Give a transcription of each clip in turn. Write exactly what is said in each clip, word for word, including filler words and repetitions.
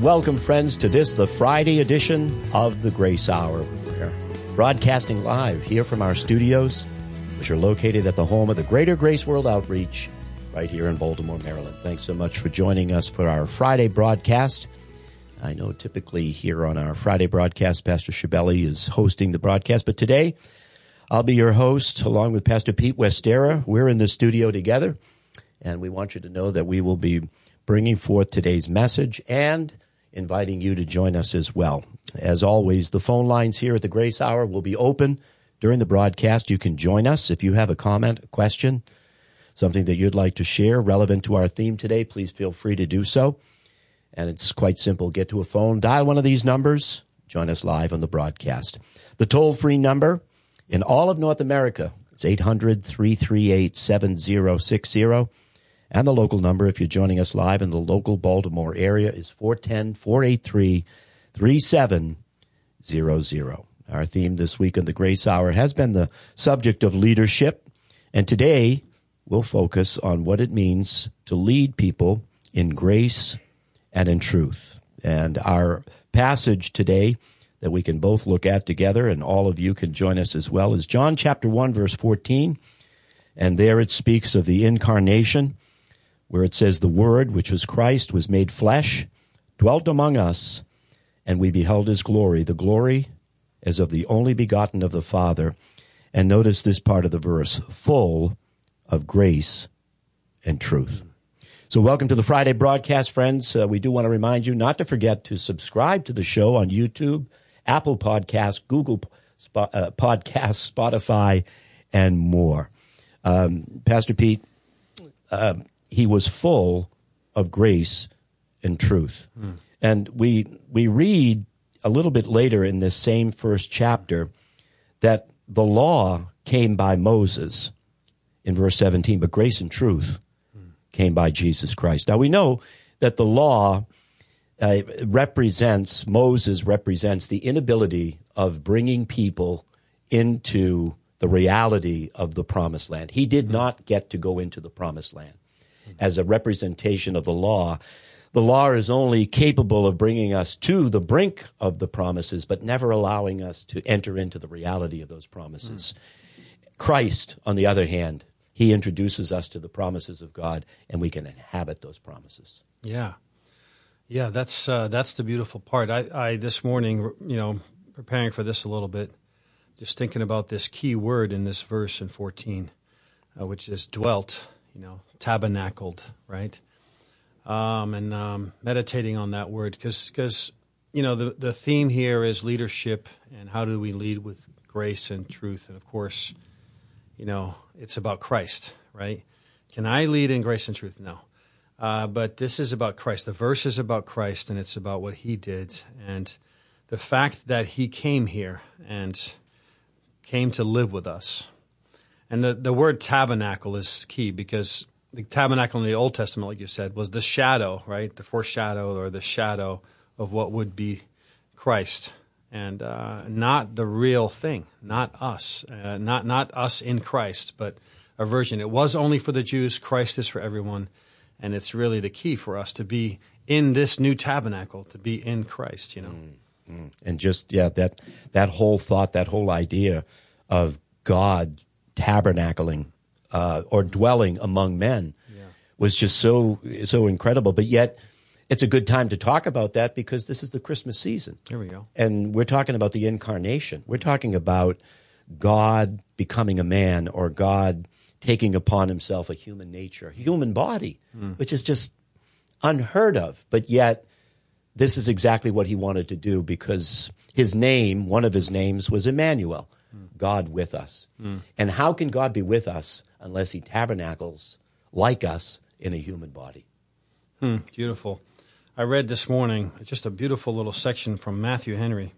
welcome, friends, to this, the Friday edition of the Grace Hour. We're broadcasting live here from our studios, which are located at the home of the Greater Grace World Outreach right here in Baltimore, Maryland. Thanks so much for joining us for our Friday broadcast. I know typically here on our Friday broadcast, Pastor Shibeli is hosting the broadcast, but today I'll be your host along with Pastor Pete Westera. We're in the studio together, and we want you to know that we will be bringing forth today's message and inviting you to join us as well. As always, the phone lines here at the Grace Hour will be open during the broadcast. You can join us if you have a comment, a question, something that you'd like to share relevant to our theme today. Please feel free to do so. And it's quite simple. Get to a phone, dial one of these numbers, join us live on the broadcast. The toll-free number in all of North America, it's eight hundred, three three eight, seven zero six zero. And the local number, if you're joining us live in the local Baltimore area, is four one zero, four eight three, three seven zero zero. Our theme this week on the Grace Hour has been the subject of leadership. And today, we'll focus on what it means to lead people in grace and in truth. And our passage today that we can both look at together, and all of you can join us as well, is John chapter one, verse fourteen. And there it speaks of the incarnation, where it says, "The Word, which was Christ, was made flesh, dwelt among us, and we beheld his glory, the glory as of the only begotten of the Father." And notice this part of the verse, full of grace and truth. So welcome to the Friday broadcast, friends. Uh, we do want to remind you not to forget to subscribe to the show on YouTube, Apple Podcasts, Google Sp- uh, Podcasts, Spotify, and more. Um, Pastor Pete, uh, he was full of grace and truth. Mm. And we we read a little bit later in this same first chapter that the law came by Moses in verse seventeen, but grace and truth mm. came by Jesus Christ. Now we know that the law uh, represents, Moses represents the inability of bringing people into the reality of the promised land. He did mm. not get to go into the promised land. As a representation of the law, the law is only capable of bringing us to the brink of the promises, but never allowing us to enter into the reality of those promises. Mm. Christ, on the other hand, he introduces us to the promises of God, and we can inhabit those promises. Yeah. Yeah, that's uh, that's the beautiful part. I, I this morning, you know, preparing for this a little bit, just thinking about this key word in this verse in fourteen, uh, which is dwelt. You know, tabernacled, right? Um, and um, meditating on that word, because, because you know, the, the theme here is leadership, and how do we lead with grace and truth? And, of course, you know, it's about Christ, right? Can I lead in grace and truth? No. Uh, but this is about Christ. The verse is about Christ, and it's about what he did. And the fact that he came here and came to live with us. And the, the word tabernacle is key, because the tabernacle in the Old Testament, like you said, was the shadow, right? The foreshadow or the shadow of what would be Christ, and uh, not the real thing, not us, uh, not not us in Christ, but a version. It was only for the Jews. Christ is for everyone, and it's really the key for us to be in this new tabernacle, to be in Christ, you know. Mm-hmm. And just, yeah, that that whole thought, that whole idea of God tabernacling uh, or dwelling among men yeah. was just so so incredible. But yet, it's a good time to talk about that, because this is the Christmas season. Here we go. And we're talking about the incarnation. We're talking about God becoming a man, or God taking upon himself a human nature, a human body, mm. which is just unheard of. But yet, this is exactly what he wanted to do, because his name, one of his names, was Emmanuel. God with us. Mm. And how can God be with us unless he tabernacles like us in a human body? Hmm, beautiful. I read this morning just a beautiful little section from Matthew Henry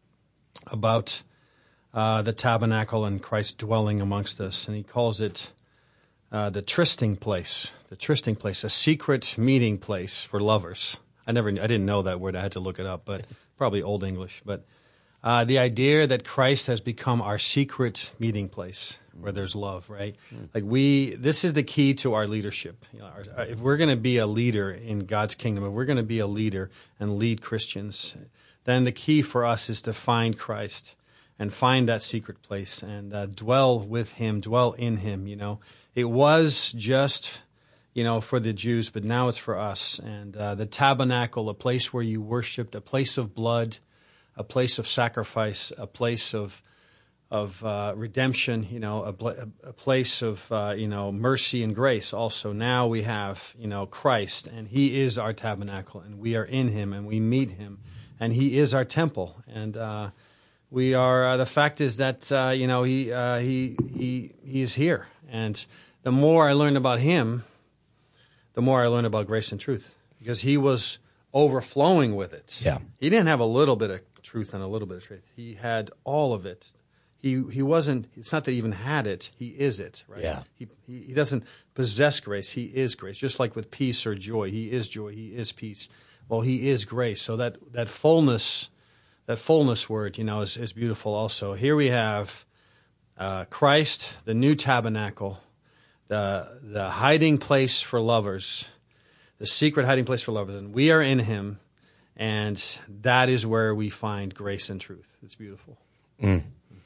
about uh, the tabernacle and Christ dwelling amongst us. And he calls it uh, the trysting place, the trysting place, a secret meeting place for lovers. I never, I didn't know that word. I had to look it up, but probably Old English. But Uh, the idea that Christ has become our secret meeting place, where there's love, right? Mm. Like we, this is the key to our leadership. You know, our, if we're going to be a leader in God's kingdom, if we're going to be a leader and lead Christians, then the key for us is to find Christ and find that secret place and uh, dwell with Him, dwell in Him. You know, it was just, you know, for the Jews, but now it's for us. And uh, the tabernacle, a place where you worshiped, a place of blood, a place of sacrifice, a place of of uh, redemption, you know, a, a place of, uh, you know, mercy and grace. Also, now we have, you know, Christ, and He is our tabernacle, and we are in Him, and we meet Him, and He is our temple. And uh, we are, uh, the fact is that, uh, you know, he, uh, he, he, he is here. And the more I learned about Him, the more I learned about grace and truth, because He was overflowing with it. Yeah. He didn't have a little bit of truth and a little bit of truth. He had all of it. He he wasn't. It's not that he even had it. He is it. Right. Yeah. He, he he doesn't possess grace. He is grace. Just like with peace or joy, He is joy. He is peace. Well, He is grace. So that that fullness, that fullness word, you know, is is beautiful. Also, here we have uh, Christ, the new tabernacle, the the hiding place for lovers, the secret hiding place for lovers, and we are in Him. And that is where we find grace and truth. It's beautiful. Mm.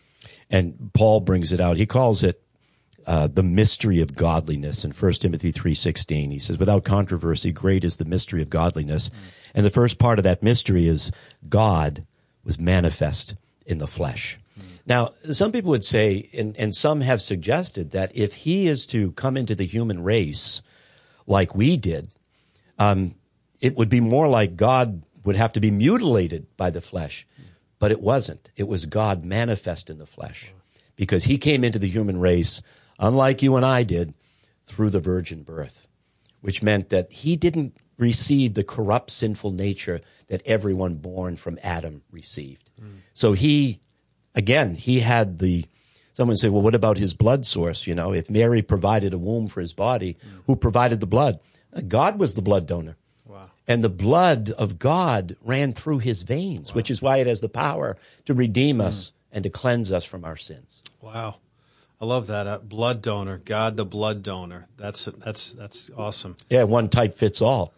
And Paul brings it out. He calls it uh, the mystery of godliness in First Timothy three sixteen. He says, without controversy, great is the mystery of godliness. Mm. And the first part of that mystery is God was manifest in the flesh. Mm. Now, some people would say, and, and some have suggested, that if He is to come into the human race like we did, um, it would be more like God would have to be mutilated by the flesh. But it wasn't. It was God manifest in the flesh, because He came into the human race, unlike you and I did, through the virgin birth, which meant that He didn't receive the corrupt, sinful nature that everyone born from Adam received. Mm. So He, again, He had the, someone say, well, what about His blood source? You know, if Mary provided a womb for His body, mm. who provided the blood? God was the blood donor. And the blood of God ran through His veins, wow. which is why it has the power to redeem us mm. and to cleanse us from our sins. Wow. I love that. Uh, blood donor, God the blood donor. That's that's that's awesome. Yeah, one type fits all.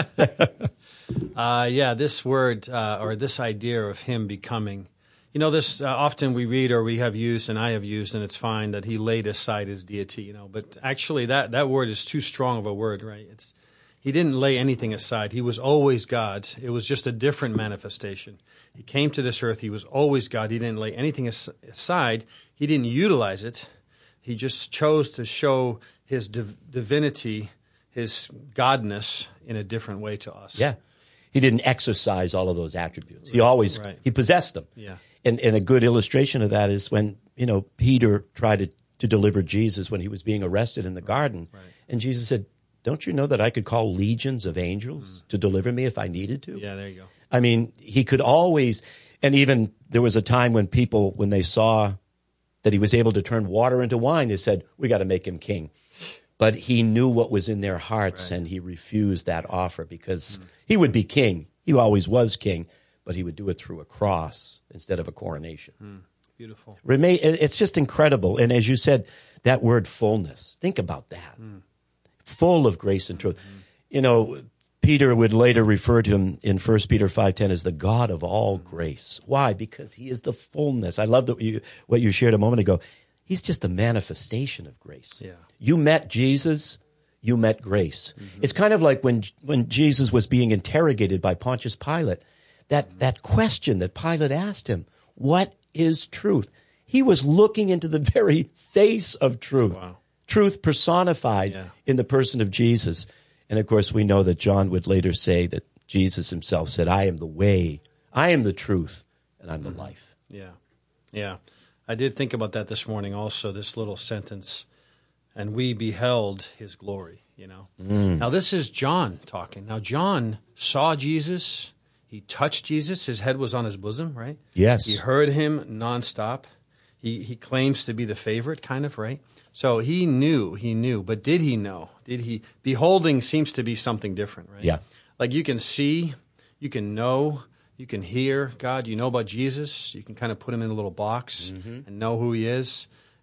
uh, yeah, this word uh, or this idea of Him becoming, you know, this uh, often we read or we have used and I have used, and it's fine that He laid aside His deity, you know, but actually that, that word is too strong of a word, right? It's He didn't lay anything aside. He was always God. It was just a different manifestation. He came to this earth. He was always God. He didn't lay anything as- aside. He didn't utilize it. He just chose to show His div- divinity, His godness in a different way to us. Yeah. He didn't exercise all of those attributes. He always, right. He possessed them. Yeah. And, and a good illustration of that is when, you know, Peter tried to, to deliver Jesus when He was being arrested in the garden. Right. And Jesus said, don't you know that I could call legions of angels mm. to deliver me if I needed to? Yeah, there you go. I mean, He could always, and even there was a time when people, when they saw that He was able to turn water into wine, they said, we got to make Him king. But He knew what was in their hearts, right. and He refused that offer because mm. He would be king. He always was king, but He would do it through a cross instead of a coronation. Mm. Beautiful. It's just incredible. And as you said, that word fullness, think about that. Mm. Full of grace and truth. Mm-hmm. You know, Peter would later refer to Him in First Peter five ten as the God of all mm-hmm. grace. Why? Because He is the fullness. I love that you, what you shared a moment ago. He's just a manifestation of grace. Yeah. You met Jesus, you met grace. Mm-hmm. It's kind of like when when Jesus was being interrogated by Pontius Pilate, that, mm-hmm. that question that Pilate asked him, what is truth? He was looking into the very face of truth. Wow. Truth personified yeah. in the person of Jesus. And of course, we know that John would later say that Jesus Himself said, I am the way, I am the truth, and I'm the life. Yeah. Yeah. I did think about that this morning also, this little sentence, and we beheld His glory, you know. Mm. Now, this is John talking. Now, John saw Jesus. He touched Jesus. His head was on His bosom, right? Yes. He heard Him nonstop. He, he claims to be the favorite, kind of, right? So he knew, he knew, but did he know? Did he? Beholding seems to be something different, right? Yeah. Like you can see, you can know, you can hear God, you know about Jesus, you can kind of put Him in a little box mm-hmm. and know who He is.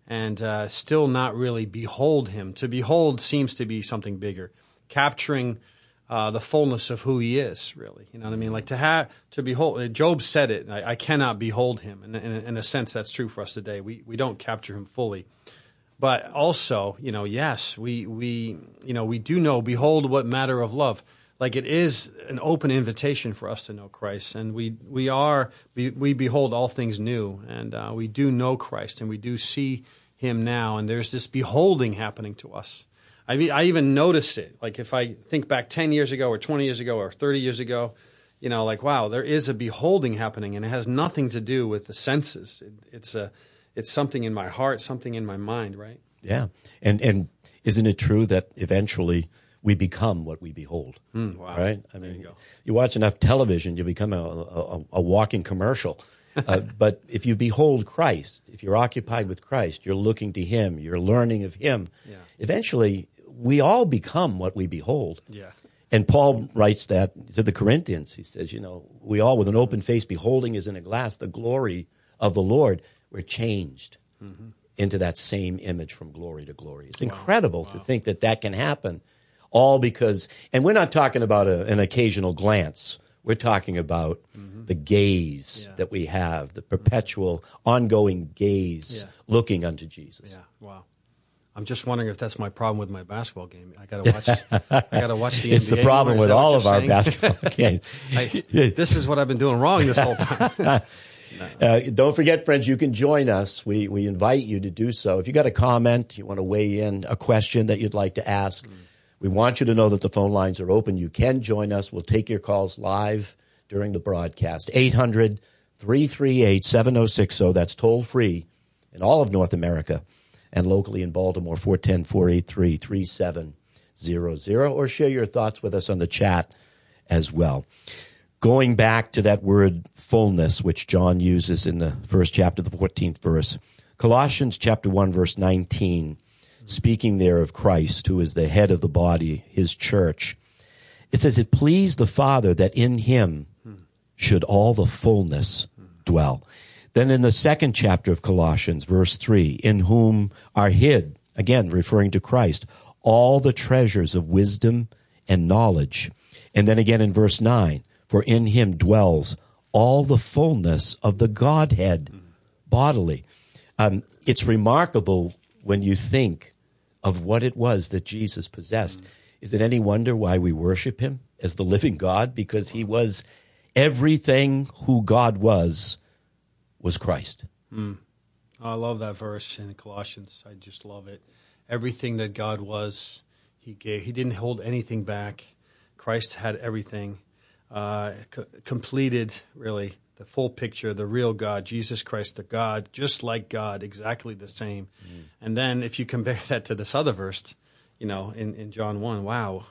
and uh, still not really behold him. To behold seems to be something bigger, capturing uh, the fullness of who he is, really. You know what I mean? Like to have, to behold, Job said it, I, I cannot behold him. And in, in a sense, that's true for us today. We, we don't capture him fully. But also, you know, yes, we, we, you know, we do know, behold what matter of love. Like it is an open invitation for us to know Christ, and we we are we, we behold all things new, and uh, we do know Christ, and we do see him now, and there's this beholding happening to us. I I even notice it. Like if I think back ten years ago, or twenty years ago, or thirty years ago, you know, like wow, there is a beholding happening, and it has nothing to do with the senses. It, it's a it's something in my heart, something in my mind, right? Yeah, and and isn't it true that eventually we become what we behold, mm, wow. right? I mean, you, you watch enough television, you become a, a, a walking commercial. uh, but if you behold Christ, if you're occupied with Christ, you're looking to him, you're learning of him, yeah. eventually we all become what we behold. Yeah. And Paul writes that to the Corinthians. He says, you know, we all with an open face beholding as in a glass the glory of the Lord, we're changed mm-hmm. into that same image from glory to glory. It's wow. incredible wow. to think that that can happen. All because, and we're not talking about a, an occasional glance. We're talking about mm-hmm. the gaze yeah. that we have, the perpetual, mm-hmm. ongoing gaze yeah. looking unto Jesus. Yeah, wow. I'm just wondering if that's my problem with my basketball game. I gotta watch. I gotta watch the it's N B A. It's the problem with all of our saying? basketball games. I, this is what I've been doing wrong this whole time. No. Uh, don't forget, friends, you can join us. We we invite you to do so. If you got a comment, you want to weigh in, a question that you'd like to ask. Mm. We want you to know that the phone lines are open. You can join us. We'll take your calls live during the broadcast. eight hundred, three three eight, seven oh six oh. That's toll free in all of North America and locally in Baltimore, four one zero, four eight three, three seven zero zero. Or share your thoughts with us on the chat as well. Going back to that word fullness, which John uses in the first chapter, the fourteenth verse, Colossians chapter one, verse nineteen, speaking there of Christ, who is the head of the body, his church. It says, it pleased the Father that in him should all the fullness dwell. Then in the second chapter of Colossians, verse three, in whom are hid, again referring to Christ, all the treasures of wisdom and knowledge. And then again in verse nine, for in him dwells all the fullness of the Godhead bodily. Um, it's remarkable when you think of what it was that Jesus possessed. Mm. Is it any wonder why we worship him as the living God? Because he was everything who God was, was Christ. Mm. I love that verse in Colossians. I just love it. Everything that God was, he gave. He didn't hold anything back. Christ had everything. Uh, co- completed, really, the full picture, the real God, Jesus Christ, the God, just like God, exactly the same. Mm. And then if you compare that to this other verse, you know, in, in John one, wow,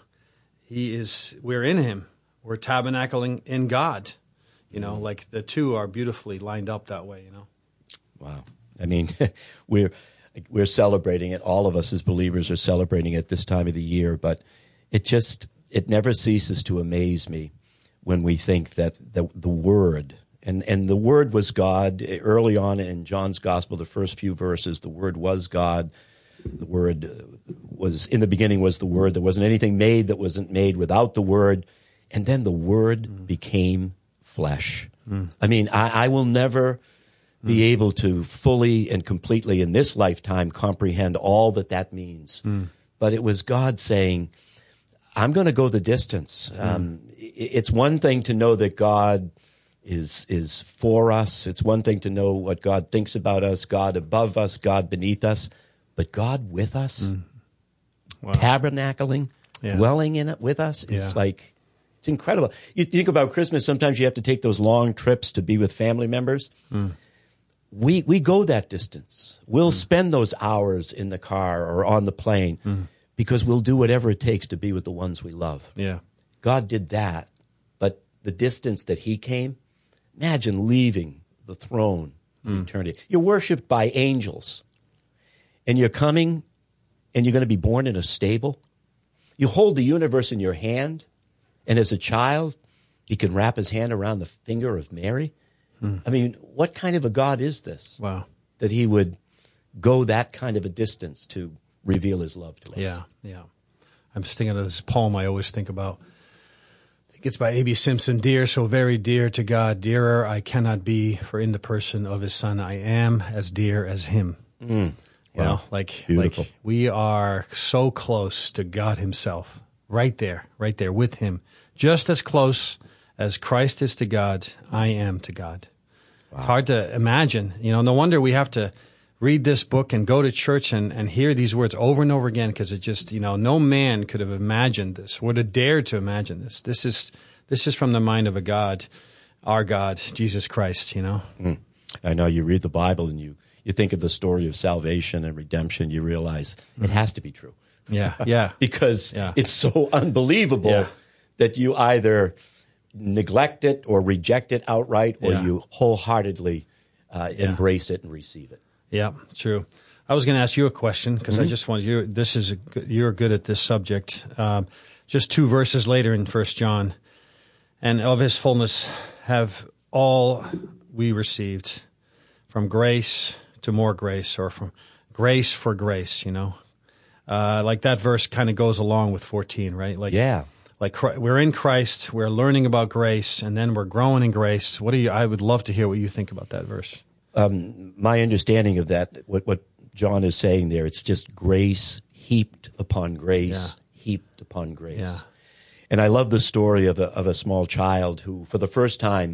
he is, we're in him. We're tabernacling in God. You know, mm. like the two are beautifully lined up that way, you know. Wow. I mean, we're we're celebrating it. All of us as believers are celebrating it this time of the year, but it just, it never ceases to amaze me when we think that the, the Word, and, and the Word was God. Early on in John's Gospel, the first few verses, the Word was God. The Word was, in the beginning was the Word. There wasn't anything made that wasn't made without the Word. And then the Word mm. became flesh. Mm. I mean, I, I will never be mm. able to fully and completely in this lifetime comprehend all that that means. Mm. But it was God saying, I'm going to go the distance. Mm. Um, it's one thing to know that God is is for us. It's one thing to know what God thinks about us, God above us, God beneath us, but God with us, mm. wow. tabernacling, yeah. dwelling in it with us is yeah. like, it's incredible. You think about Christmas, sometimes you have to take those long trips to be with family members. Mm. We we go that distance. We'll mm. spend those hours in the car or on the plane mm. because we'll do whatever it takes to be with the ones we love. Yeah. God did that, but the distance that he came, imagine leaving the throne of mm. eternity. You're worshipped by angels, and you're coming, and you're going to be born in a stable. You hold the universe in your hand, and as a child, he can wrap his hand around the finger of Mary. Mm. I mean, what kind of a God is this? Wow. That he would go that kind of a distance to reveal his love to us. Yeah, yeah. I'm just thinking of this poem I always think about. I think it's by A B Simpson. Dear, so very dear to God, dearer I cannot be, for in the person of his Son I am as dear as him. Mm. You Wow. know, like, Beautiful. like we are so close to God himself, right there, right there with him. Just as close as Christ is to God, I am to God. Wow. It's hard to imagine. You know, no wonder we have to read this book and go to church and, and hear these words over and over again, because it just, you know, no man could have imagined this, would have dared to imagine this. This is this is from the mind of a God, our God, Jesus Christ, you know. Mm. I know you read the Bible and you, you think of the story of salvation and redemption, you realize mm-hmm. it has to be true. Yeah, yeah. Because yeah. it's so unbelievable yeah. that you either neglect it or reject it outright, or yeah. you wholeheartedly uh, yeah. embrace it and receive it. Yeah, true. I was going to ask you a question because mm-hmm. I just wanted you. This is a, you're good at this subject. Um, just two verses later in First John, and of his fullness have all we received, from grace to more grace, or from grace for grace. You know, uh, like that verse kind of goes along with fourteen, right? Like, yeah. Like we're in Christ, we're learning about grace, and then we're growing in grace. What do you? I would love to hear what you think about that verse. Um, my understanding of that, what, what John is saying there, it's just grace heaped upon grace, yeah. heaped upon grace. Yeah. And I love the story of a, of a small child who, for the first time,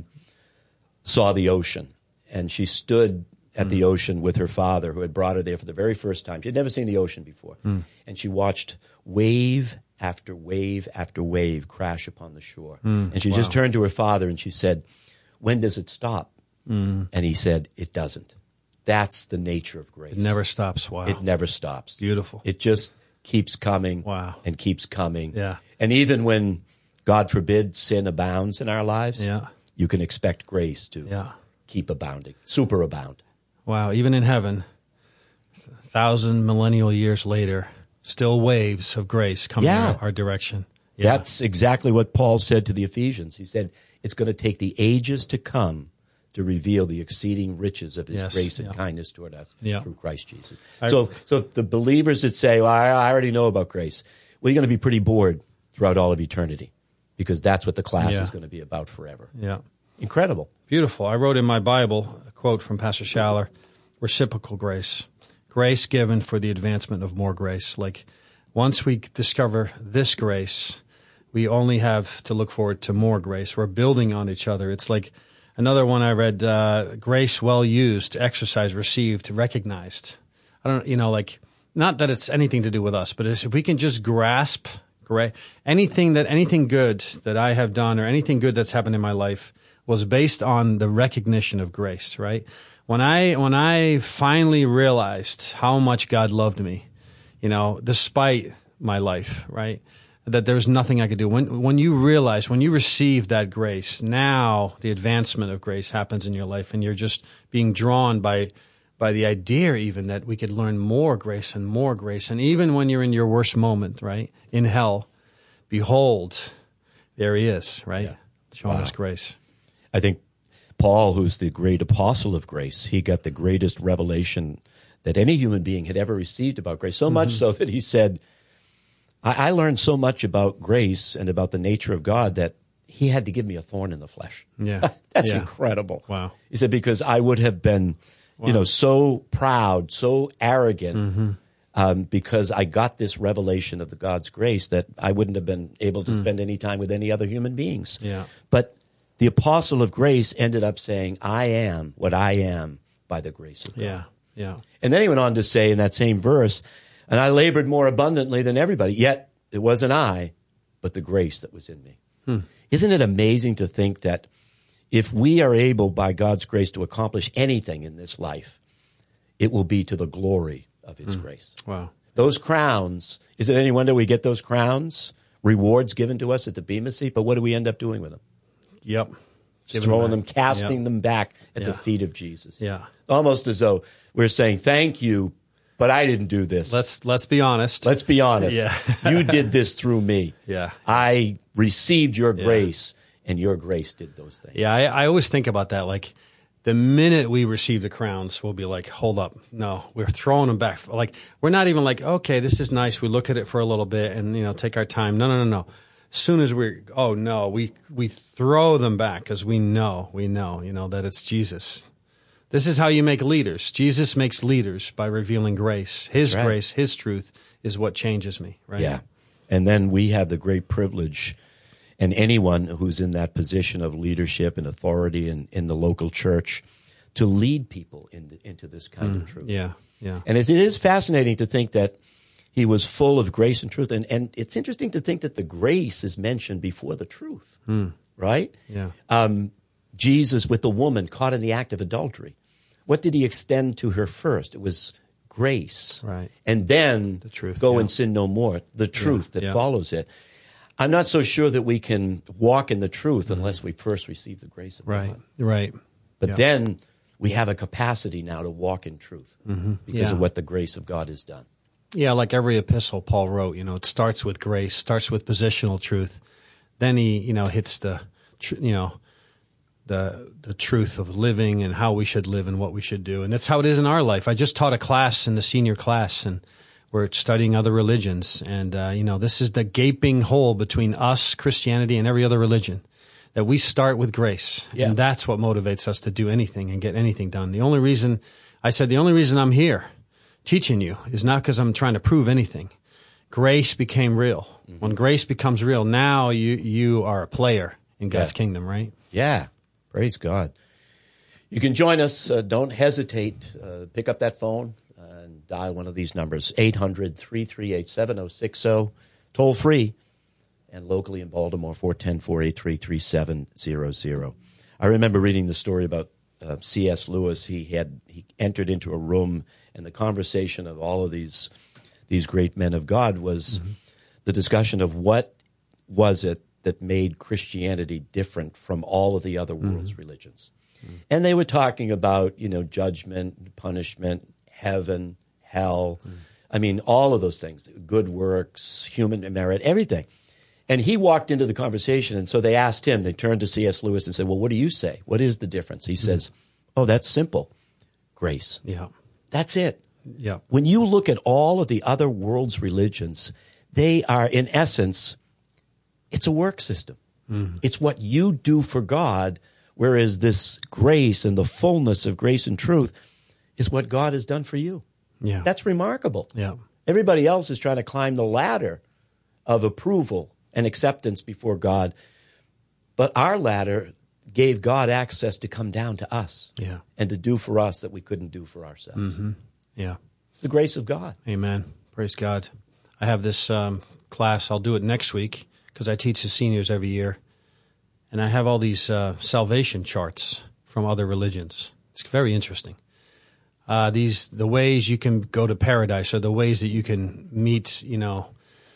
saw the ocean. And she stood at mm. the ocean with her father, who had brought her there for the very first time. She had never seen the ocean before. Mm. And she watched wave after wave after wave crash upon the shore. Mm. And she wow. just turned to her father and she said, "When does it stop?" Mm. And he said, "It doesn't." That's the nature of grace. It never stops. Wow. It never stops. Beautiful. It just keeps coming wow. and keeps coming. Yeah. And even when, God forbid, sin abounds in our lives, yeah. you can expect grace to yeah. keep abounding, superabound. Wow. Even in heaven, a thousand millennial years later, still waves of grace coming yeah. our, our direction. Yeah. That's exactly what Paul said to the Ephesians. He said, it's going to take the ages to come to reveal the exceeding riches of his yes, grace and yeah. kindness toward us yeah. through Christ Jesus. I, so so the believers that say, well, I, I already know about grace, well, you're going to be pretty bored throughout all of eternity, because that's what the class yeah. is going to be about forever. Yeah. Incredible. Beautiful. I wrote in my Bible a quote from Pastor Schaller, reciprocal grace. Grace given for the advancement of more grace. Like, once we discover this grace, we only have to look forward to more grace. We're building on each other. It's like another one I read, uh, grace well used, exercise received, recognized. I don't, you know, like, not that it's anything to do with us, but it's, if we can just grasp gra- anything that, anything good that I have done or anything good that's happened in my life was based on the recognition of grace, right? When I, when I finally realized how much God loved me, you know, despite my life, right? That there's nothing I could do. When when you realize, when you receive that grace, now the advancement of grace happens in your life, and you're just being drawn by by the idea even that we could learn more grace and more grace. And even when you're in your worst moment, right, in hell, behold, there he is, right, yeah. showing wow. us grace. I think Paul, who's the great apostle of grace, he got the greatest revelation that any human being had ever received about grace, so mm-hmm. much so that he said, I learned so much about grace and about the nature of God that he had to give me a thorn in the flesh. Yeah. That's yeah. incredible. Wow. He said, because I would have been, wow. you know, so proud, so arrogant, mm-hmm. um, because I got this revelation of the God's grace that I wouldn't have been able to mm. spend any time with any other human beings. Yeah. But the apostle of grace ended up saying, I am what I am by the grace of God. Yeah. Yeah. And then he went on to say in that same verse, and I labored more abundantly than everybody, yet it wasn't I, but the grace that was in me. Hmm. Isn't it amazing to think that if we are able, by God's grace, to accomplish anything in this life, it will be to the glory of his hmm. grace. Wow. Those crowns, is it any wonder we get those crowns, rewards given to us at the Bema seat, but what do we end up doing with them? Yep. Just throwing them, casting yep. them back at yeah. the feet of Jesus. Yeah. Almost as though we're saying, thank you, but I didn't do this. Let's let's be honest. Let's be honest. Yeah. You did this through me. Yeah. I received your yeah. grace, and your grace did those things. Yeah, I, I always think about that. Like, the minute we receive the crowns, we'll be like, hold up. No, we're throwing them back. Like, we're not even like, okay, this is nice. We look at it for a little bit and, you know, take our time. No, no, no, no. As soon as we're, oh, no, we, we throw them back because we know, we know, you know, that it's Jesus. This is how you make leaders. Jesus makes leaders by revealing grace. His right. grace, his truth is what changes me, right? Yeah. And then we have the great privilege, and anyone who's in that position of leadership and authority in, in the local church, to lead people in the, into this kind mm, of truth. Yeah, yeah. And it is fascinating to think that he was full of grace and truth. And, and it's interesting to think that the grace is mentioned before the truth, mm. right? Yeah. Um, Jesus with the woman caught in the act of adultery. What did he extend to her first? It was grace. Right. And then the truth, go yeah. and sin no more, the truth yeah, that yeah. follows it. I'm not so sure that we can walk in the truth mm-hmm. unless we first receive the grace of right. God. Right. But yeah. then we have a capacity now to walk in truth mm-hmm. because yeah. of what the grace of God has done. Yeah, like every epistle Paul wrote, you know, it starts with grace, starts with positional truth. Then he, you know, hits the, you know, the the truth of living and how we should live and what we should do. And that's how it is in our life. I just taught a class in the senior class, and we're studying other religions. And, uh, you know, this is the gaping hole between us, Christianity, and every other religion, that we start with grace. Yeah. And that's what motivates us to do anything and get anything done. The only reason, I said, the only reason I'm here teaching you is not because I'm trying to prove anything. Grace became real. Mm-hmm. When grace becomes real, now you, you are a player in God's yeah. kingdom, right? Yeah. Praise God. You can join us. Uh, don't hesitate. Uh, pick up that phone and dial one of these numbers, eight hundred, three three eight, seven oh six oh, toll free, and locally in Baltimore, four one zero, four eight three, three seven zero zero. I remember reading the story about uh, C S Lewis. He had he entered into a room, and the conversation of all of these these great men of God was mm-hmm. the discussion of what was it that made Christianity different from all of the other world's mm-hmm. religions. Mm-hmm. And they were talking about, you know, judgment, punishment, heaven, hell. Mm-hmm. I mean, all of those things, good works, human merit, everything. And he walked into the conversation, and so they asked him, they turned to C S Lewis and said, well, what do you say? What is the difference? He mm-hmm. says, oh, that's simple. Grace. Yeah. That's it. Yeah. When you look at all of the other world's religions, they are, in essence, it's a work system. Mm. It's what you do for God, whereas this grace and the fullness of grace and truth is what God has done for you. Yeah. That's remarkable. Yeah. Everybody else is trying to climb the ladder of approval and acceptance before God. But our ladder gave God access to come down to us yeah. and to do for us that we couldn't do for ourselves. Mm-hmm. Yeah. It's the grace of God. Amen. Praise God. I have this um, class. I'll do it next week because I teach the seniors every year. And I have all these uh, salvation charts from other religions. It's very interesting. Uh, these the ways you can go to paradise, or the ways that you can meet, you know,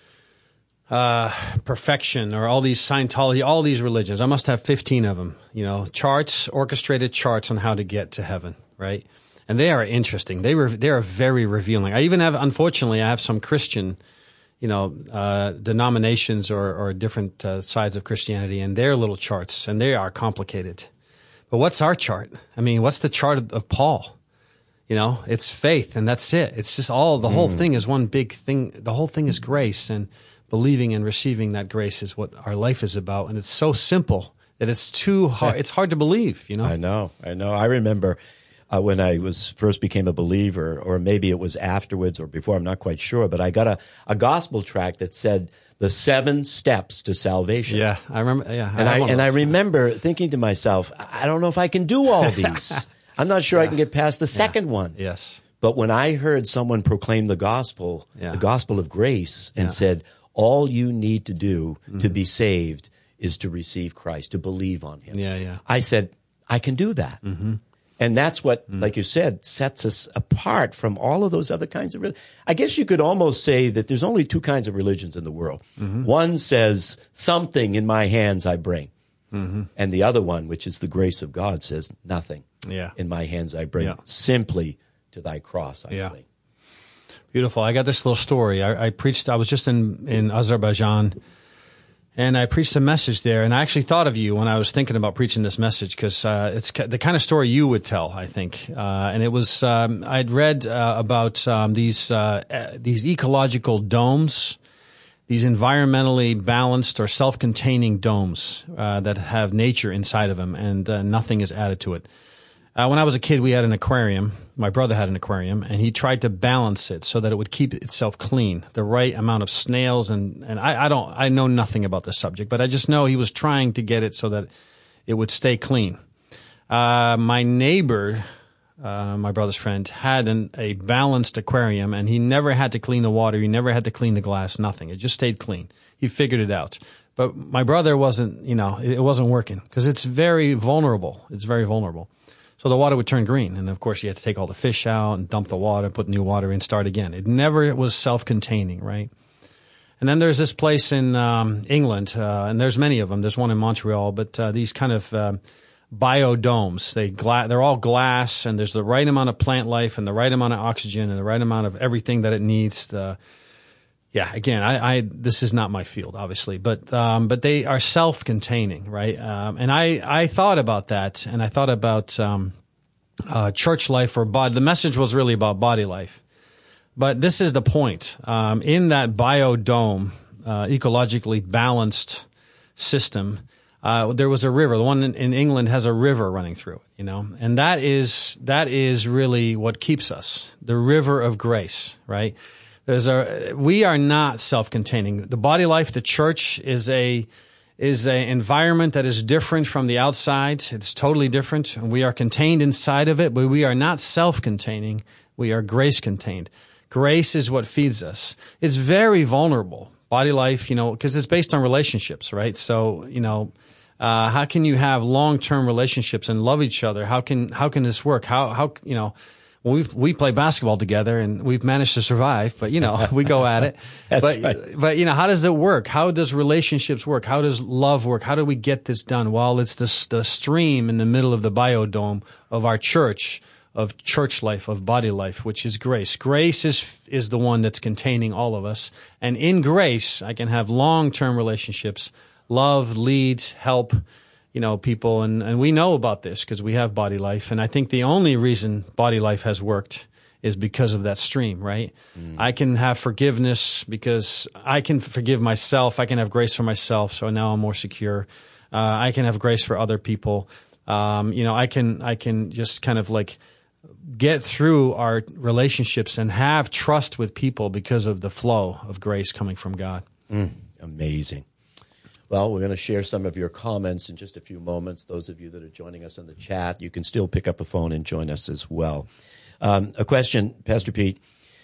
uh, perfection, or all these Scientology, all these religions. I must have fifteen of them. You know, charts, orchestrated charts on how to get to heaven, right? And they are interesting. They were they are very revealing. I even have, unfortunately, I have some Christian, you know, uh, denominations or, or different uh, sides of Christianity, and their little charts, and they are complicated. But what's our chart? I mean, what's the chart of, of Paul? You know, it's faith, and that's it. It's just all, the whole mm. thing is one big thing. The whole thing is grace, and believing and receiving that grace is what our life is about. And it's so simple that it's too hard. It's hard to believe, you know? I know, I know. I remember uh, when I was first became a believer, or maybe it was afterwards or before, I'm not quite sure, but I got a, a gospel tract that said the seven steps to salvation. Yeah, I remember. Yeah, and I, I and I remember thinking to myself, I don't know if I can do all these. I'm not sure yeah. I can get past the second yeah. one. Yes. But when I heard someone proclaim the gospel, yeah. the gospel of grace, and yeah. said, all you need to do mm-hmm. to be saved is to receive Christ, to believe on him. Yeah, yeah. I said, I can do that. Mm-hmm. And that's what, mm-hmm. like you said, sets us apart from all of those other kinds of religions. I guess you could almost say that there's only two kinds of religions in the world. Mm-hmm. One says, something in my hands I bring. Mm-hmm. And the other one, which is the grace of God, says, nothing yeah. in my hands I bring. Yeah. Simply to thy cross I yeah. cling. Beautiful. I got this little story. I, I preached, I was just in, in Azerbaijan And I preached a message there, and I actually thought of you when I was thinking about preaching this message because uh, it's the kind of story you would tell, I think. Uh, and it was um, I'd read uh, about um, these uh, these ecological domes, these environmentally balanced or self-containing domes uh, that have nature inside of them, and uh, nothing is added to it. Uh, when I was a kid, we had an aquarium. My brother had an aquarium, and he tried to balance it so that it would keep itself clean, the right amount of snails. And, and I, I don't, I know nothing about the subject, but I just know he was trying to get it so that it would stay clean. Uh, my neighbor, uh, my brother's friend, had an, a balanced aquarium, and he never had to clean the water. He never had to clean the glass, nothing. It just stayed clean. He figured it out. But my brother wasn't, you know, it wasn't working because it's very vulnerable. It's very vulnerable. So the water would turn green, and of course you had to take all the fish out and dump the water, put new water in, start again. It never was self-containing, right? And then there's this place in um, England, uh, and there's many of them. There's one in Montreal, but uh, these kind of uh, biodomes. They gla- they're all glass, and there's the right amount of plant life and the right amount of oxygen and the right amount of everything that it needs. The, yeah, again, I, I this is not my field, obviously, but um, but they are self-containing, right? Um, and I, I thought about that, and I thought about um, uh, church life or body. The message was really about body life, but this is the point. Um, in that biodome, uh, ecologically balanced system, uh, there was a river. The one in, in England has a river running through it, you know, and that is that is really what keeps us, the river of grace, right? There's a, we are not self-containing. The body life, the church, is a is an environment that is different from the outside. It's totally different. And we are contained inside of it, but we are not self-containing. We are grace-contained. Grace is what feeds us. It's very vulnerable. Body life, you know, because it's based on relationships, right? So, you know, uh, how can you have long-term relationships and love each other? How can how can this work? How how you know? Well, we we play basketball together, and we've managed to survive. But you know, we go at it. That's but, right. But you know, how does it work? How does relationships work? How does love work? How do we get this done? Well, it's the the stream in the middle of the biodome of our church, of church life, of body life, which is grace. Grace is is the one that's containing all of us, and in grace, I can have long term relationships, love, lead, help. You know, people, and, and we know about this because we have body life. And I think the only reason body life has worked is because of that stream, right? Mm. I can have forgiveness because I can forgive myself. I can have grace for myself. So now I'm more secure. Uh, I can have grace for other people. Um, you know, I can, I can just kind of like get through our relationships and have trust with people because of the flow of grace coming from God. Mm. Amazing. Well, we're going to share some of your comments in just a few moments. Those of you that are joining us on the chat, you can still pick up a phone and join us as well. Um, a question, Pastor Pete,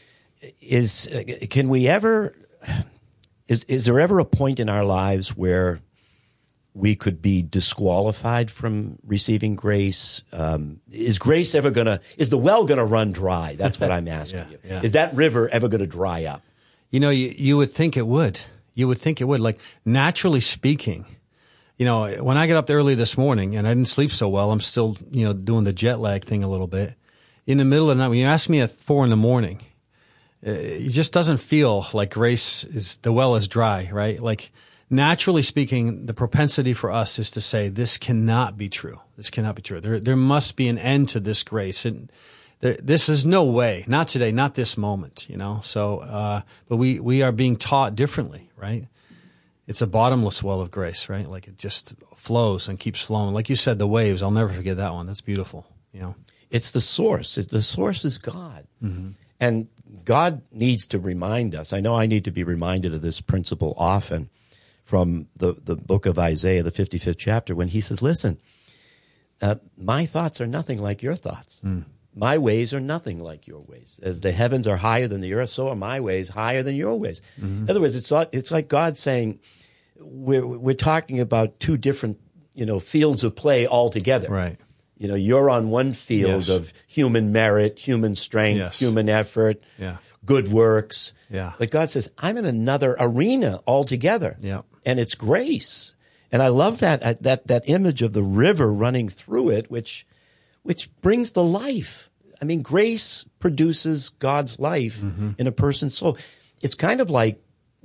is uh, can we ever, is, is there ever a point in our lives where we could be disqualified from receiving grace? Um, is grace ever going to, is the well going to run dry? That's what I'm asking yeah, you. Yeah. Is that river ever going to dry up? You know, you, you would think it would. You would think it would. Like, naturally speaking, you know, when I get up early this morning and I didn't sleep so well, I'm still, you know, doing the jet lag thing a little bit. In the middle of the night, when you ask me at four in the morning, it just doesn't feel like grace is, the well is dry, right? Like, naturally speaking, the propensity for us is to say, this cannot be true. This cannot be true. There, there must be an end to this grace. And there, this is no way, not today, not this moment, you know? So, uh, but we, we are being taught differently, right? It's a bottomless well of grace, right? Like, it just flows and keeps flowing. Like you said, the waves, I'll never forget that one. That's beautiful, you know? It's the source. The source is God. Mm-hmm. And God needs to remind us. I know I need to be reminded of this principle often from the, the book of Isaiah, the fifty-fifth chapter, when he says, listen, uh, my thoughts are nothing like your thoughts. Mm. My ways are nothing like your ways. As the heavens are higher than the earth, so are my ways higher than your ways. Mm-hmm. In other words, it's like, it's like God saying, we're, we're talking about two different, you know, fields of play altogether. Right. You know, you're on one field yes. of human merit, human strength, yes. human effort, yeah. good works. Yeah. But God says, I'm in another arena altogether. Yeah. And it's grace. And I love that, that, that image of the river running through it, which, which brings the life. I mean, grace produces God's life mm-hmm. in a person's soul. It's kind of like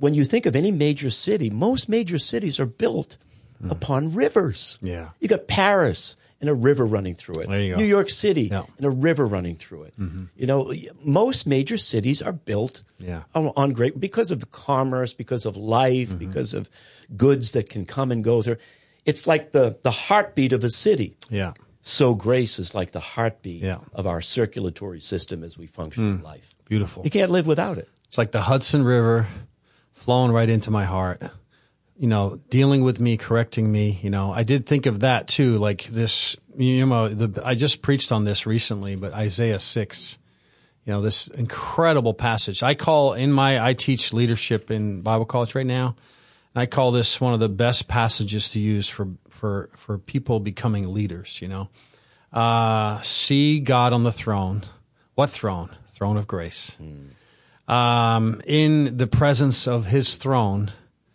when you think of any major city, most major cities are built mm. upon rivers. Yeah. You got Paris and a river running through it. There you go. New York City yeah. and a river running through it. Mm-hmm. You know, most major cities are built yeah. on, on great because of commerce, because of life, mm-hmm. because of goods that can come and go through. It's like the, the heartbeat of a city. Yeah. So grace is like the heartbeat yeah. of our circulatory system as we function mm. in life. Beautiful. You can't live without it. It's like the Hudson River flowing right into my heart, you know, dealing with me, correcting me. You know, I did think of that too, like this, you know, the, I just preached on this recently, but Isaiah six, you know, this incredible passage. I call in my, I teach leadership in Bible college right now. And I call this one of the best passages to use for, for, for people becoming leaders, you know. Uh, see God on the throne. What throne? Throne of grace. Mm. Um, in the presence of his throne,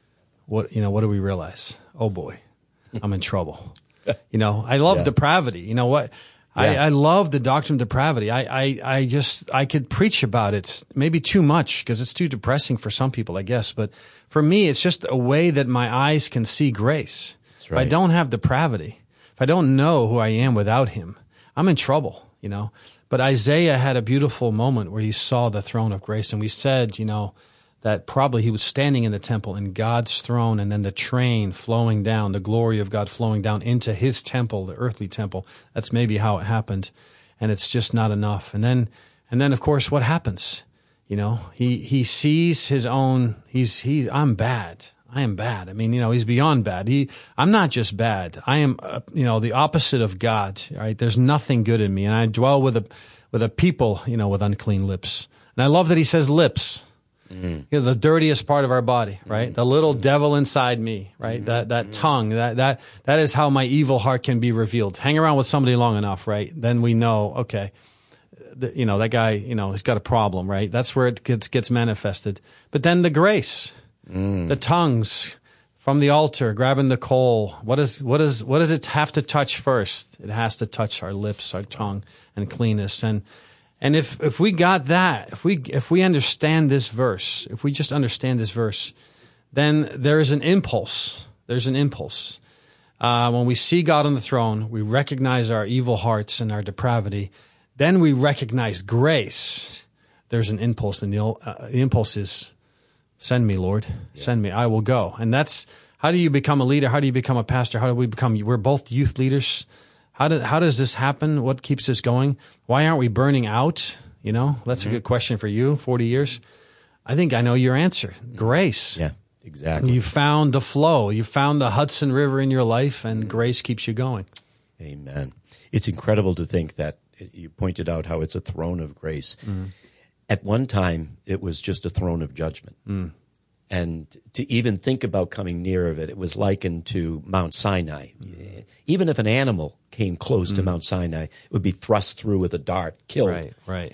what, you know, what do we realize? Oh boy, I'm in trouble. You know, I love yeah. depravity. You know what? Yeah. I, I love the doctrine of depravity. I, I, I just, I could preach about it, maybe too much because it's too depressing for some people, I guess. But for me, it's just a way that my eyes can see grace. That's right. If I don't have depravity, if I don't know who I am without him, I'm in trouble, you know. But Isaiah had a beautiful moment where he saw the throne of grace. And we said, you know, that probably he was standing in the temple in God's throne and then the train flowing down, the glory of God flowing down into his temple, the earthly temple. That's maybe how it happened. And it's just not enough. And then, and then of course, what happens? You know, he, he sees his own, he's, he's, I'm bad. I am bad. I mean, you know, he's beyond bad. He, I'm not just bad. I am, uh, you know, the opposite of God, right? There's nothing good in me. And I dwell with a, with a people, you know, with unclean lips. And I love that he says lips. Mm-hmm. You know, the dirtiest part of our body, right? Mm-hmm. The little devil inside me, right? Mm-hmm. That, that mm-hmm. tongue, that, that, that is how my evil heart can be revealed. Hang around with somebody long enough, right? Then we know, okay, the, you know, that guy, you know, he's got a problem, right? That's where it gets, gets manifested. But then the grace, mm. the tongues from the altar, grabbing the coal. What is, what is, what does it have to touch first? It has to touch our lips, our tongue, and cleanness. And, And if, if we got that, if we, if we understand this verse, if we just understand this verse, then there is an impulse. There's an impulse. Uh, when we see God on the throne, we recognize our evil hearts and our depravity. Then we recognize grace. There's an impulse, and the, uh, the impulse is, send me, Lord. Yeah. Send me. I will go. And that's, how do you become a leader? How do you become a pastor? How do we become, we're both youth leaders. How, do, how does this happen? What keeps us going? Why aren't we burning out? You know, that's mm-hmm. a good question for you, forty years. I think I know your answer. Grace. Yeah, exactly. You found the flow. You found the Hudson River in your life, and mm-hmm. grace keeps you going. Amen. It's incredible to think that you pointed out how it's a throne of grace. Mm-hmm. At one time, it was just a throne of judgment. Mm. And to even think about coming near of it, it was likened to Mount Sinai. Mm. Even if an animal came close mm. to Mount Sinai, it would be thrust through with a dart, killed. Right, right.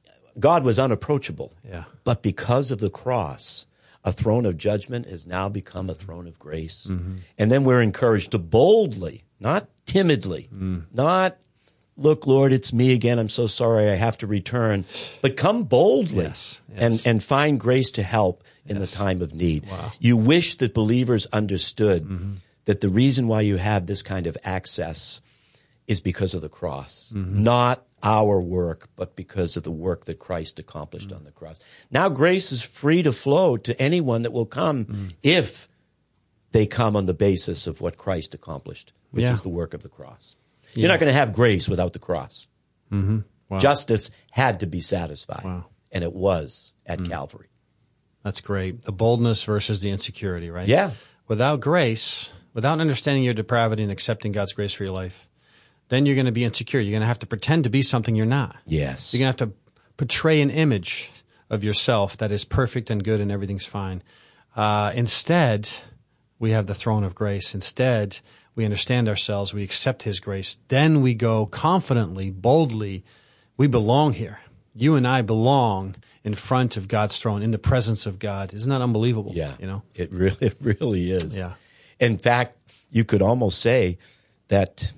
God was unapproachable. Yeah. But because of the cross, a throne of judgment has now become a throne of grace. Mm-hmm. And then we're encouraged to boldly, not timidly, mm. not, look, Lord, it's me again. I'm so sorry. I have to return. But come boldly yes, yes. and, and find grace to help in yes. the time of need. Wow. You wish that believers understood mm-hmm. that the reason why you have this kind of access is because of the cross, mm-hmm. not our work, but because of the work that Christ accomplished mm-hmm. on the cross. Now grace is free to flow to anyone that will come mm-hmm. if they come on the basis of what Christ accomplished, which yeah. is the work of the cross. Yeah. You're not going to have grace without the cross. Mm-hmm. Wow. Justice had to be satisfied, wow. and it was at mm-hmm. Calvary. That's great. The boldness versus the insecurity, right? Yeah. Without grace, without understanding your depravity and accepting God's grace for your life, then you're going to be insecure. You're going to have to pretend to be something you're not. Yes. You're going to have to portray an image of yourself that is perfect and good and everything's fine. Uh, instead, we have the throne of grace. Instead, we understand ourselves. We accept his grace. Then we go confidently, boldly. We belong here. You and I belong in front of God's throne, in the presence of God. Isn't that unbelievable? Yeah. You know? It really, it really is. Yeah. In fact, you could almost say that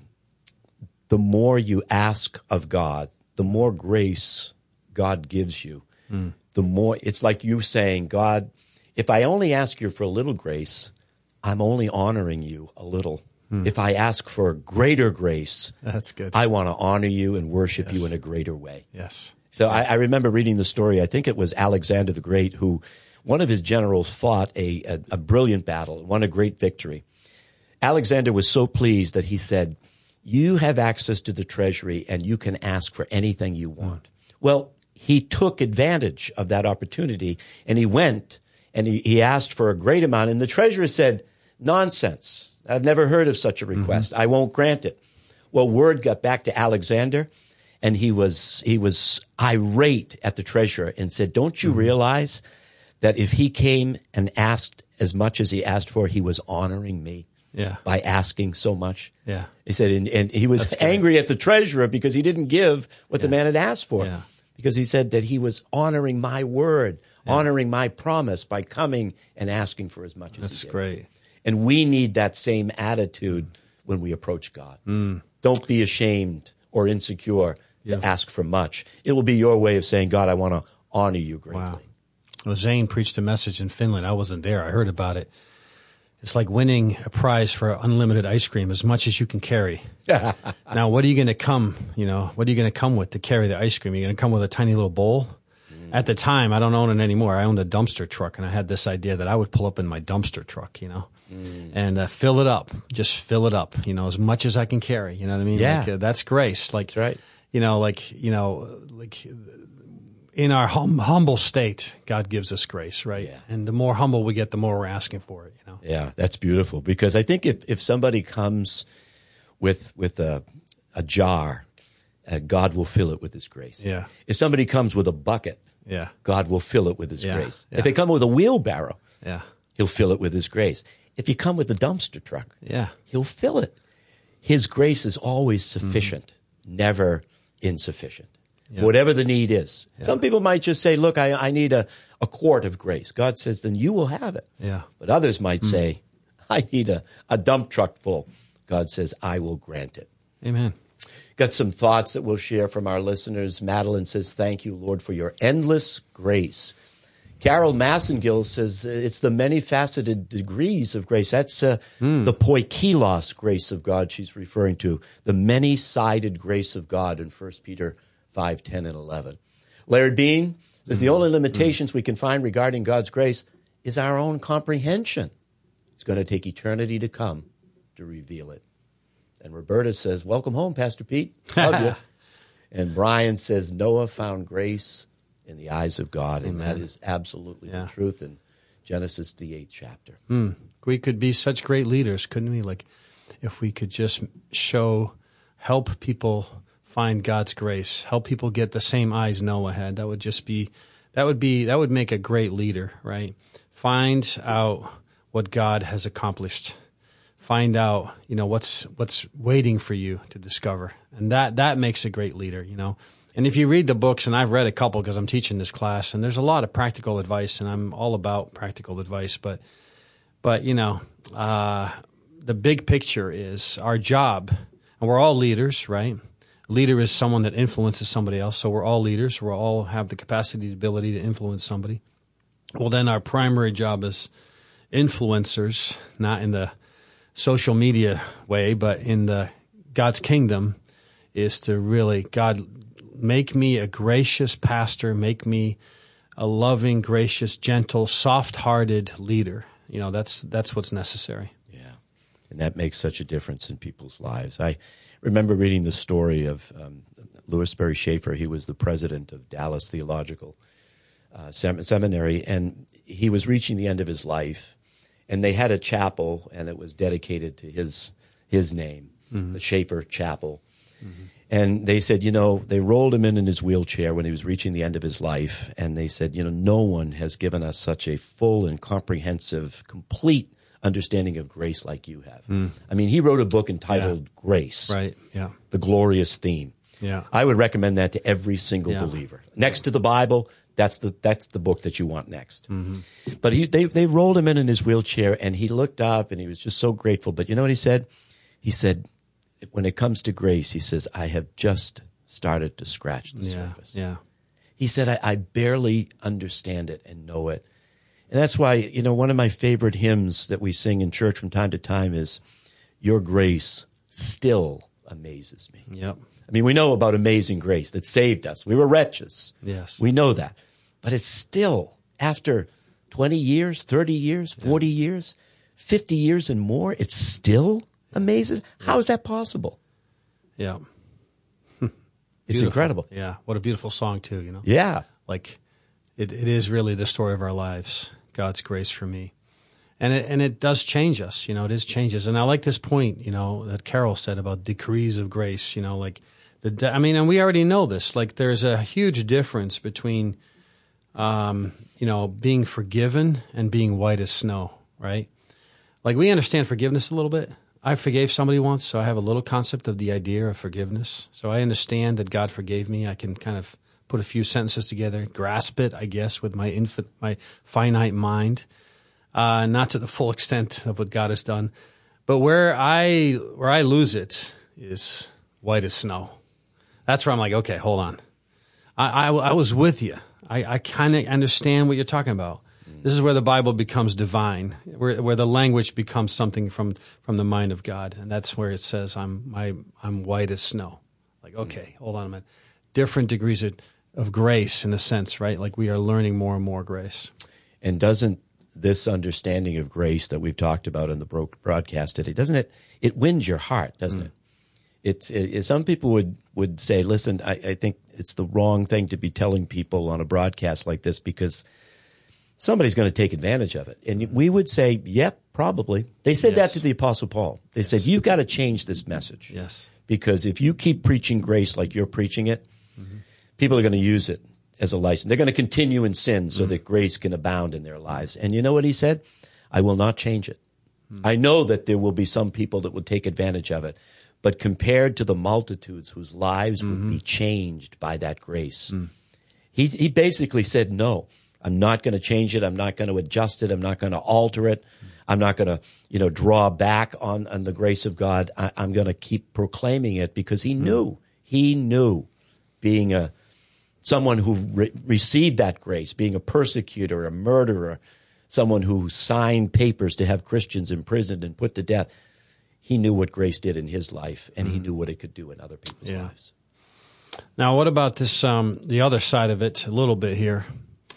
the more you ask of God, the more grace God gives you. Mm. The more, it's like you saying, God, if I only ask you for a little grace, I'm only honoring you a little. Hmm. If I ask for greater grace, that's good. I want to honor you and worship yes. you in a greater way. Yes. So I, I remember reading the story. I think it was Alexander the Great, who one of his generals fought a, a, a brilliant battle, won a great victory. Alexander was so pleased that he said, you have access to the treasury and you can ask for anything you want. Hmm. Well, he took advantage of that opportunity and he went and he, he asked for a great amount. And the treasurer said, nonsense. I've never heard of such a request. Mm-hmm. I won't grant it. Well, word got back to Alexander, and he was he was irate at the treasurer and said, don't you mm-hmm. realize that if he came and asked as much as he asked for, he was honoring me yeah. by asking so much? Yeah. He said, and, and he was That's angry good. at the treasurer because he didn't give what yeah. the man had asked for. Yeah. Because he said that he was honoring my word, yeah. honoring my promise by coming and asking for as much as That's he did. great. And we need that same attitude when we approach God. Mm. Don't be ashamed or insecure yeah. to ask for much. It will be your way of saying, God, I want to honor you greatly. Wow. Well, Zane preached a message in Finland. I wasn't there. I heard about it. It's like winning a prize for unlimited ice cream, as much as you can carry. Now, what are you going to come, you know, what are you going to come with to carry the ice cream? Are you going to come with a tiny little bowl? At the time, I don't own it anymore. I owned a dumpster truck, and I had this idea that I would pull up in my dumpster truck, you know, mm. and uh, fill it up, just fill it up, you know, as much as I can carry. You know what I mean? Yeah, like, uh, that's grace. Like, that's right. You know, like you know, like in our hum- humble state, God gives us grace, right? Yeah. And the more humble we get, the more we're asking for it. You know? Yeah, that's beautiful. Because I think if if somebody comes with with a a jar, uh, God will fill it with His grace. Yeah. If somebody comes with a bucket. Yeah. God will fill it with His yeah, grace. Yeah. If they come with a wheelbarrow, yeah. He'll fill it with His grace. If you come with a dumpster truck, yeah. He'll fill it. His grace is always sufficient, mm-hmm. never insufficient. Yeah. For whatever the need is. Yeah. Some people might just say, look, I, I need a, a quart of grace. God says, then you will have it. Yeah. But others might mm. say, I need a, a dump truck full. God says, I will grant it. Amen. Got some thoughts that we'll share from our listeners. Madeline says, thank you, Lord, for your endless grace. Carol Massengill says, it's the many-faceted degrees of grace. That's uh, mm. the poikilos grace of God she's referring to, the many-sided grace of God in First Peter five, ten, and eleven. Larry Bean says, mm. the only limitations mm. we can find regarding God's grace is our own comprehension. It's going to take eternity to come to reveal it. And Roberta says, welcome home, Pastor Pete. Love you. And Brian says, Noah found grace in the eyes of God. And Amen. That is absolutely yeah. the truth in Genesis, the eighth chapter. Mm. We could be such great leaders, couldn't we? Like, if we could just show, help people find God's grace, help people get the same eyes Noah had. That would just be, that would be, that would make a great leader, right? Find out what God has accomplished. Find out, you know, what's what's waiting for you to discover. And that, that makes a great leader, you know. And if you read the books, and I've read a couple because I'm teaching this class, and there's a lot of practical advice, and I'm all about practical advice. But, but you know, uh, the big picture is our job, and we're all leaders, right? A leader is someone that influences somebody else, so we're all leaders. We all have the capacity, the ability to influence somebody. Well, then our primary job is influencers, not in the social media way, but in the God's kingdom, is to really, God, make me a gracious pastor, make me a loving, gracious, gentle, soft-hearted leader. You know, that's that's what's necessary. Yeah, and that makes such a difference in people's lives. I remember reading the story of um, Louis Berry Schaefer. He was the president of Dallas Theological uh, Sem- Seminary, and he was reaching the end of his life. And they had a chapel, and it was dedicated to his his name, mm-hmm. the Schaefer Chapel. Mm-hmm. And they said, you know, they rolled him in in his wheelchair when he was reaching the end of his life. And they said, you know, no one has given us such a full and comprehensive, complete understanding of grace like you have. Mm. I mean, he wrote a book entitled yeah. Grace. Right, yeah. The Glorious Theme. Yeah. I would recommend that to every single yeah. believer. Next to the Bible, that's the that's the book that you want next. Mm-hmm. But he, they they rolled him in in his wheelchair, and he looked up, and he was just so grateful. But you know what he said? He said, when it comes to grace, he says, I have just started to scratch the yeah, surface. Yeah. He said, I, I barely understand it and know it. And that's why, you know, one of my favorite hymns that we sing in church from time to time is, "Your grace still amazes me." Yep. I mean, we know about amazing grace that saved us. We were wretches. Yes. We know that. But it's still, after twenty years, thirty years, forty yeah. years, fifty years and more, it still amazes. Yeah. How is that possible? Yeah. It's incredible. Yeah. What a beautiful song too, you know? Yeah. Like, it, it is really the story of our lives. God's grace for me. And it, and it does change us, you know, it is changes. And I like this point, you know, that Carol said about decrees of grace, you know, like, the, I mean, and we already know this, like there's a huge difference between, um, you know, being forgiven and being white as snow, right? Like we understand forgiveness a little bit. I forgave somebody once, so I have a little concept of the idea of forgiveness. So I understand that God forgave me. I can kind of put a few sentences together, grasp it, I guess, with my infant, my finite mind. Uh, not to the full extent of what God has done, but where I where I lose it is white as snow. That's where I'm like, okay, hold on. I I, I was with you. I, I kind of understand what you're talking about. This is where the Bible becomes divine, where where the language becomes something from from the mind of God, and that's where it says, "I'm my I'm white as snow." Like, okay, hold on a minute. Different degrees of, of grace, in a sense, right? Like we are learning more and more grace. And doesn't this understanding of grace that we've talked about in the broadcast today, doesn't it, it wins your heart, doesn't mm. it? It's, it, some people would, would say, listen, I, I think it's the wrong thing to be telling people on a broadcast like this because somebody's going to take advantage of it. And we would say, yep, probably. They said yes. that to the Apostle Paul. They yes. said, you've got to change this message. Yes. Because if you keep preaching grace like you're preaching it, mm-hmm. people are going to use it as a license. They're going to continue in sin so mm. that grace can abound in their lives. And you know what he said? I will not change it. Mm. I know that there will be some people that will take advantage of it, but compared to the multitudes whose lives mm-hmm. would be changed by that grace, mm. he, he basically said, no, I'm not going to change it. I'm not going to adjust it. I'm not going to alter it. Mm. I'm not going to, you know, draw back on, on the grace of God. I, I'm going to keep proclaiming it because he knew, mm. he knew being a someone who re- received that grace, being a persecutor, a murderer, someone who signed papers to have Christians imprisoned and put to death. He knew what grace did in his life, and mm. he knew what it could do in other people's yeah. lives. Now, what about this? Um, the other side of it, a little bit here.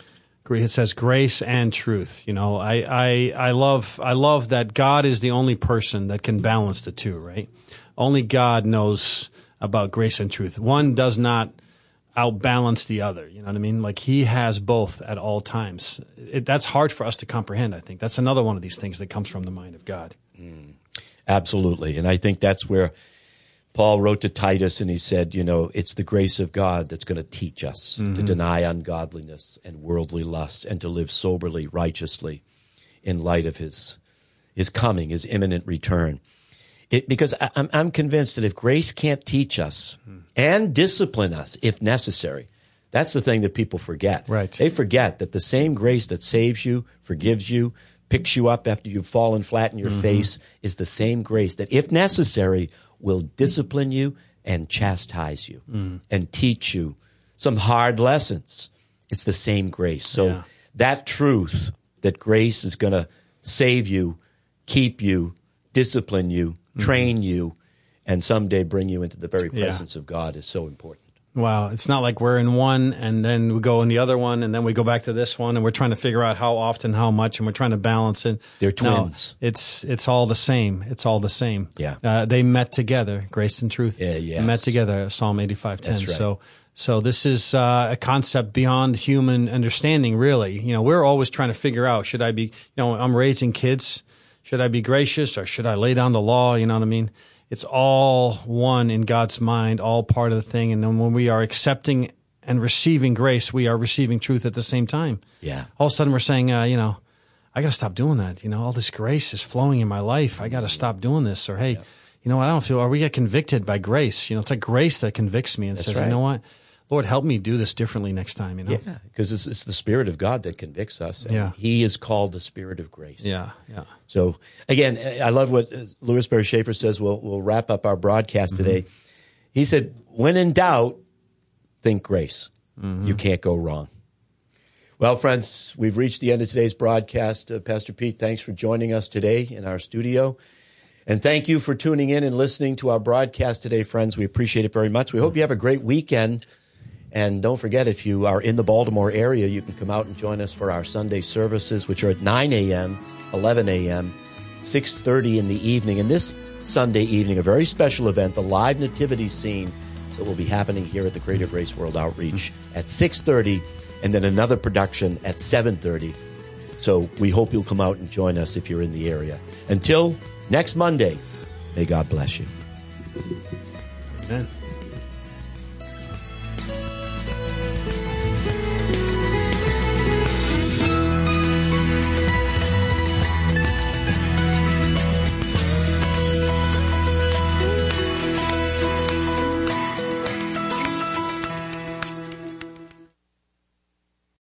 It says grace and truth. You know, I, I, I love, I love that God is the only person that can balance the two. Right? Only God knows about grace and truth. One does not outbalance the other. You know what I mean? Like he has both at all times. It, that's hard for us to comprehend, I think. That's another one of these things that comes from the mind of God. Mm, absolutely. And I think that's where Paul wrote to Titus and he said, you know, it's the grace of God that's going to teach us mm-hmm. to deny ungodliness and worldly lusts and to live soberly, righteously in light of his, his coming, his imminent return. It, because I, I'm, I'm convinced that if grace can't teach us and discipline us if necessary, that's the thing that people forget. Right. They forget that the same grace that saves you, forgives you, picks you up after you've fallen flat in your mm-hmm. face is the same grace that, if necessary, will discipline you and chastise you mm. and teach you some hard lessons. It's the same grace. So yeah. that truth that grace is going to save you, keep you, discipline you, train mm-hmm. you, and someday bring you into the very presence yeah. of God is so important. Wow. It's not like we're in one and then we go in the other one and then we go back to this one and we're trying to figure out how often, how much, and we're trying to balance it. They're twins. No, it's it's all the same. It's all the same. Yeah. Uh, they met together. Grace and truth yeah, yes. met together. Psalm eighty-five ten. That's right. So so this is uh, a concept beyond human understanding, really. You know, we're always trying to figure out, should I be, you know, I'm raising kids. Should I be gracious or should I lay down the law? You know what I mean? It's all one in God's mind, all part of the thing. And then when we are accepting and receiving grace, we are receiving truth at the same time. Yeah. All of a sudden we're saying, uh, you know, I got to stop doing that. You know, all this grace is flowing in my life. I got to stop doing this. Or, hey, yeah. you know what? I don't feel, or we get convicted by grace. You know, it's like grace that convicts me and That's says, right. you know what? Lord, help me do this differently next time, you know? Yeah, because it's, it's the Spirit of God that convicts us. And yeah. he is called the Spirit of grace. Yeah, yeah. So, again, I love what Louis Barry Schaefer says. We'll, we'll wrap up our broadcast mm-hmm. today. He said, when in doubt, think grace. Mm-hmm. You can't go wrong. Well, friends, we've reached the end of today's broadcast. Uh, Pastor Pete, thanks for joining us today in our studio. And thank you for tuning in and listening to our broadcast today, friends. We appreciate it very much. We hope you have a great weekend. And don't forget, if you are in the Baltimore area, you can come out and join us for our Sunday services, which are at nine a.m., eleven a.m., six thirty in the evening. And this Sunday evening, a very special event, the live nativity scene that will be happening here at the Greater Grace World Outreach at six thirty, and then another production at seven thirty. So we hope you'll come out and join us if you're in the area. Until next Monday, may God bless you. Amen.